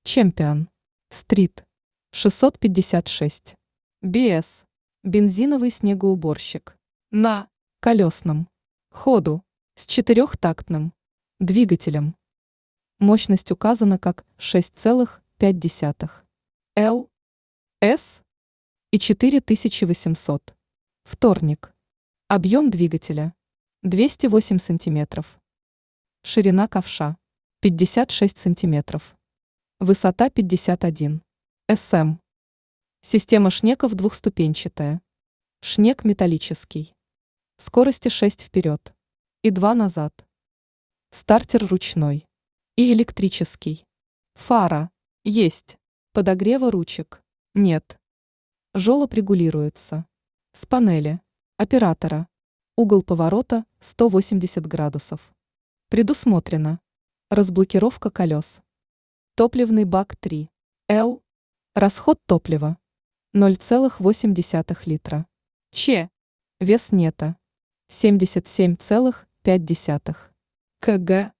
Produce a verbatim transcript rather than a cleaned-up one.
Чемпион. Стрит. шестьсот пятьдесят шесть. би эс. Бензиновый снегоуборщик. На колесном ходу с четырехтактным двигателем. Мощность указана как шесть целых пять десятых Л С и четыре тысячи восемьсот. Вторник. Объем двигателя двести восемь сантиметров. Ширина ковша пятьдесят шесть сантиметров. Высота пятьдесят один сантиметров. Система шнеков двухступенчатая. Шнек металлический. Скорости шесть вперед и два назад. Стартер ручной и электрический. Фара есть. Подогрева ручек нет. Жолоб регулируется с панели оператора. Угол поворота сто восемьдесят градусов. Предусмотрена разблокировка колес. Топливный бак три Л. Расход топлива ноль целых восемь десятых литра. Ч. Вес нета семьдесят семь целых пять десятых кг.